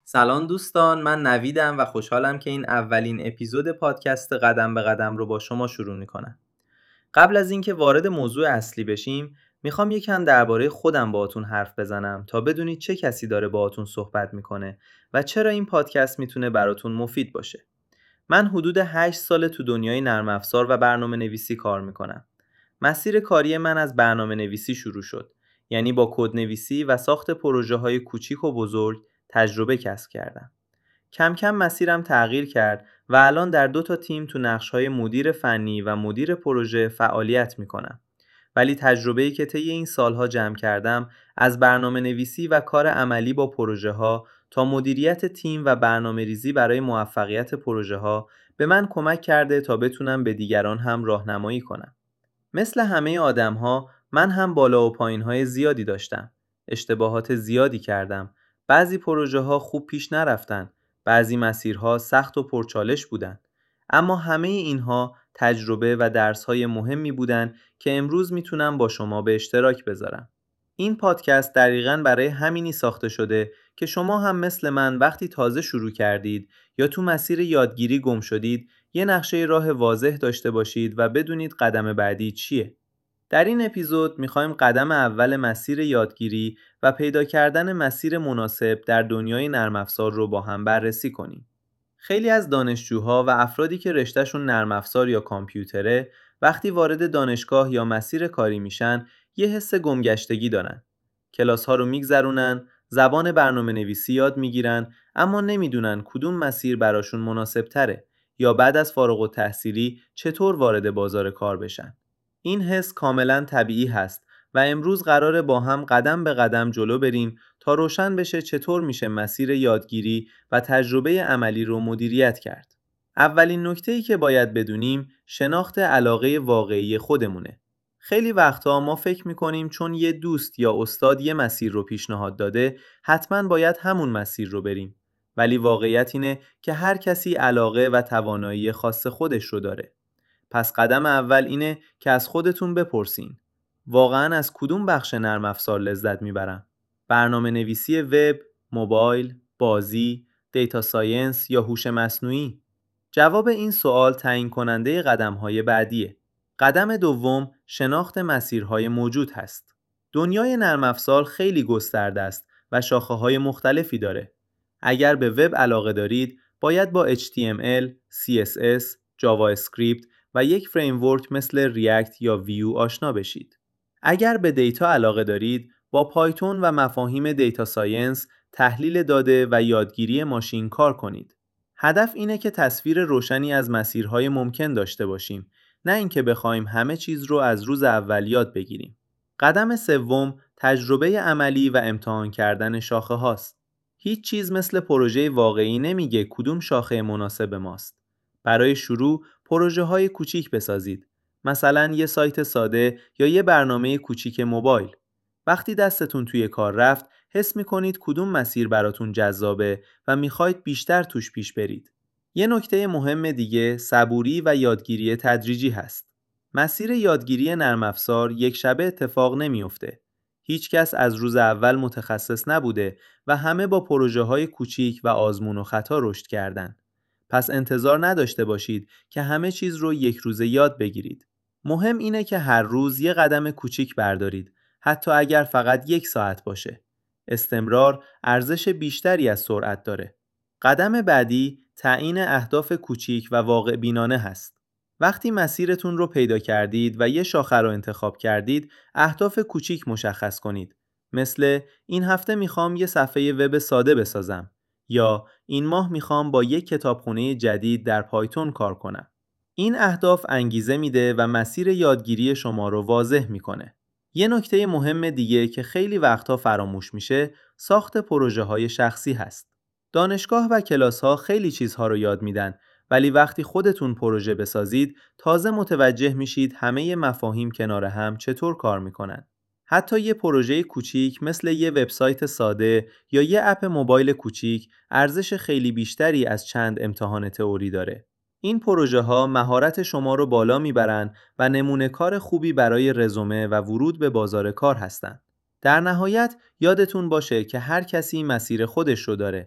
سلام دوستان، من نویدم و خوشحالم که این اولین اپیزود پادکست قدم به قدم رو با شما شروع میکنم. قبل از اینکه وارد موضوع اصلی بشیم، میخوام یکم درباره خودم باهاتون حرف بزنم تا بدونید چه کسی داره باهاتون صحبت میکنه و چرا این پادکست میتونه براتون مفید باشه. من حدود 8 سال تو دنیای نرم افزار و برنامه نویسی کار میکنم. مسیر کاری من از برنامه نویسی شروع شد، یعنی با کد نویسی و ساخت پروژه های کوچیک و بزرگ تجربه کسب کردم. کم کم مسیرم تغییر کرد و الان در 2 تیم تو نقش‌های مدیر فنی و مدیر پروژه فعالیت می‌کنم. ولی تجربه‌ای که طی این سالها جمع کردم، از برنامه‌نویسی و کار عملی با پروژه‌ها تا مدیریت تیم و برنامه‌ریزی برای موفقیت پروژه‌ها، به من کمک کرده تا بتونم به دیگران هم راهنمایی کنم. مثل همه آدم‌ها، من هم بالا و پایین‌های زیادی داشتم. اشتباهات زیادی کردم. بعضی پروژه‌ها خوب پیش نرفتن، بعضی مسیرها سخت و پرچالش بودن. اما همه اینها تجربه و درس‌های مهمی بودن که امروز میتونم با شما به اشتراک بذارم. این پادکست دقیقاً برای همینی ساخته شده که شما هم مثل من وقتی تازه شروع کردید یا تو مسیر یادگیری گم شدید، یه نقشه راه واضح داشته باشید و بدونید قدم بعدی چیه. در این اپیزود میخوایم قدم اول مسیر یادگیری و پیدا کردن مسیر مناسب در دنیای نرم افزار رو با هم بررسی کنیم. خیلی از دانشجوها و افرادی که رشتهشون نرم افزار یا کامپیوتره، وقتی وارد دانشگاه یا مسیر کاری میشن، یه حس گمگشتگی دارن. کلاس ها رو میگذرونن، زبان برنامه نویسی یاد میگیرن، اما نمیدونن کدوم مسیر براشون مناسب تره یا بعد از فارغ التحصیلی چطور وارد بازار کار بشن. این حس کاملا طبیعی هست و امروز قراره با هم قدم به قدم جلو بریم تا روشن بشه چطور میشه مسیر یادگیری و تجربه عملی رو مدیریت کرد. اولین نکته‌ای که باید بدونیم شناخت علاقه واقعی خودمونه. خیلی وقتا ما فکر میکنیم چون یه دوست یا استاد یه مسیر رو پیشنهاد داده، حتما باید همون مسیر رو بریم. ولی واقعیت اینه که هر کسی علاقه و توانایی خاص خودش رو داره. پس قدم اول اینه که از خودتون بپرسین: واقعاً از کدوم بخش نرم افزار لذت میبرم؟ برنامه نویسی وب، موبایل، بازی، دیتا ساینس یا هوش مصنوعی؟ جواب این سوال تعیین کننده قدم‌های بعدیه. قدم دوم شناخت مسیرهای موجود هست. دنیای نرم افزار خیلی گسترده است و شاخه‌های مختلفی داره. اگر به وب علاقه دارید، باید با HTML، CSS، جاوا اسکریپت و یک فریمورک مثل ریاکت یا ویو آشنا بشید. اگر به دیتا علاقه دارید، با پایتون و مفاهیم دیتا ساینس، تحلیل داده و یادگیری ماشین کار کنید. هدف اینه که تصویر روشنی از مسیرهای ممکن داشته باشیم، نه اینکه بخوایم همه چیز رو از روز اول یاد بگیریم. قدم سوم تجربه عملی و امتحان کردن شاخه هاست. هیچ چیز مثل پروژه واقعی نمیگه کدوم شاخه مناسب ماست. برای شروع پروژه های کوچیک بسازید. مثلا یه سایت ساده یا یه برنامه کوچیک موبایل. وقتی دستتون توی کار رفت، حس میکنید کدوم مسیر براتون جذابه و میخواید بیشتر توش پیش برید. یه نکته مهم دیگه صبوری و یادگیری تدریجی هست. مسیر یادگیری نرم افزار یک شبه اتفاق نمیفته. هیچ کس از روز اول متخصص نبوده و همه با پروژه های کوچیک و آزمون و خطا رشد کردن. پس انتظار نداشته باشید که همه چیز رو یک روزه یاد بگیرید. مهم اینه که هر روز یه قدم کوچیک بردارید، حتی اگر فقط 1 ساعت باشه. استمرار ارزش بیشتری از سرعت داره. قدم بعدی تعیین اهداف کوچیک و واقع بینانه هست. وقتی مسیرتون رو پیدا کردید و یه شاخه رو انتخاب کردید، اهداف کوچیک مشخص کنید. مثل این هفته میخوام یه صفحه وب ساده بسازم، یا این ماه میخوام با یک کتابخونه جدید در پایتون کار کنم. این اهداف انگیزه میده و مسیر یادگیری شما رو واضح میکنه. یه نکته مهم دیگه که خیلی وقتا فراموش میشه، ساخت پروژه های شخصی هست. دانشگاه و کلاس ها خیلی چیزها رو یاد میدن، ولی وقتی خودتون پروژه بسازید، تازه متوجه میشید همه مفاهیم کنار هم چطور کار میکنن. حتی یه پروژه کوچیک مثل یه وبسایت ساده یا یه اپ موبایل کوچیک ارزش خیلی بیشتری از چند امتحان تئوری داره. این پروژه ها مهارت شما رو بالا میبرن و نمونه کار خوبی برای رزومه و ورود به بازار کار هستن. در نهایت یادتون باشه که هر کسی مسیر خودش رو داره.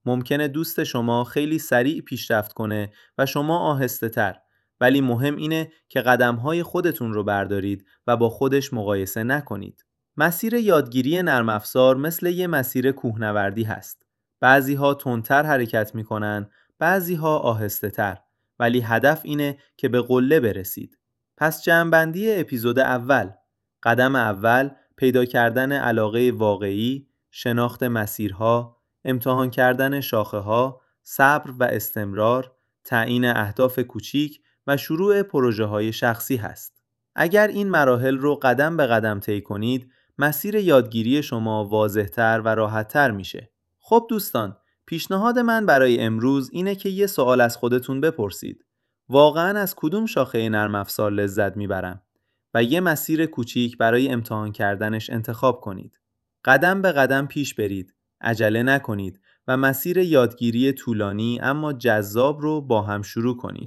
ممکنه دوست شما خیلی سریع پیشرفت کنه و شما آهسته تر، ولی مهم اینه که قدم‌های خودتون رو بردارید و با خودش مقایسه نکنید. مسیر یادگیری نرم افزار مثل یه مسیر کوهنوردی هست. بعضی‌ها تندتر حرکت می‌کنن، بعضی‌ها آهسته‌تر، ولی هدف اینه که به قله برسید. پس جمع‌بندی اپیزود اول: قدم اول پیدا کردن علاقه واقعی، شناخت مسیرها، امتحان کردن شاخه‌ها، صبر و استمرار، تعیین اهداف کوچیک و شروع پروژه‌های شخصی هست. اگر این مراحل رو قدم به قدم طی کنید، مسیر یادگیری شما واضح‌تر و راحت‌تر میشه. خب دوستان، پیشنهاد من برای امروز اینه که یه سوال از خودتون بپرسید: واقعاً از کدوم شاخه نرم افزار لذت میبرم؟ و یه مسیر کوچیک برای امتحان کردنش انتخاب کنید. قدم به قدم پیش برید، عجله نکنید و مسیر یادگیری طولانی اما جذاب رو با هم شروع کنید.